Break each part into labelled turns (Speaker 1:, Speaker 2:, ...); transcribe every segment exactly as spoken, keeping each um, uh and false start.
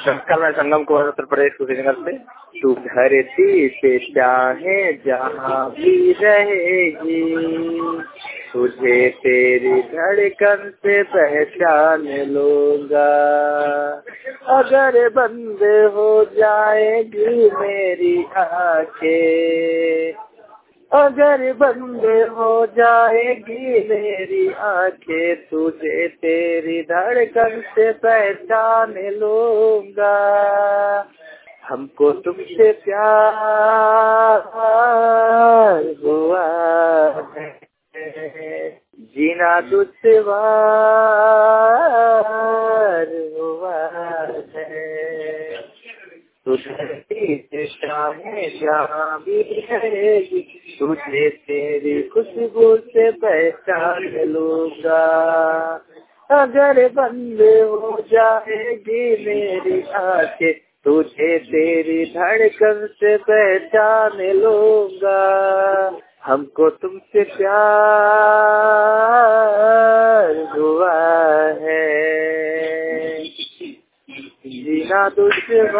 Speaker 1: नमस्कार, मैं संगम कुमार उत्तर प्रदेश कुशीनगर से। तू धरती पे चाहे जहाँ भी रहेगी, तुझे तेरी धड़कन से पहचान लूंगा। अगर बंद हो जाएगी मेरी आंखें, अगर बंद हो जाएगी मेरी आंखें, तुझे तेरी धड़कन से पहचान लूंगा। हमको तुमसे प्यार हुआ है, जीना दुश्वार हुआ है। तुझे चाहे जहाँ भी रहेगी, तुझे तेरी खुशबू से पहचान लूंगा। अगर बंद हो जाएगी मेरी आंखें, तुझे तेरी धड़कन से पहचान लूंगा। हमको तुमसे प्यार हुआ है, जीना दुश्वार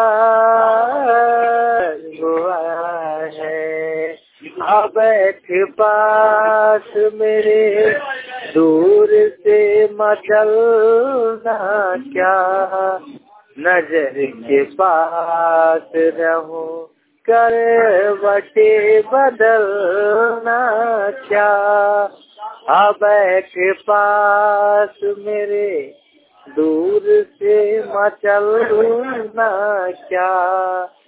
Speaker 1: हुआ है। आ बैठ पास मेरे, दूर से मचलना क्या, नजर के पास रहूं करवटे बदलना क्या। आ बैठ पास मेरे, दूर से मचलना क्या,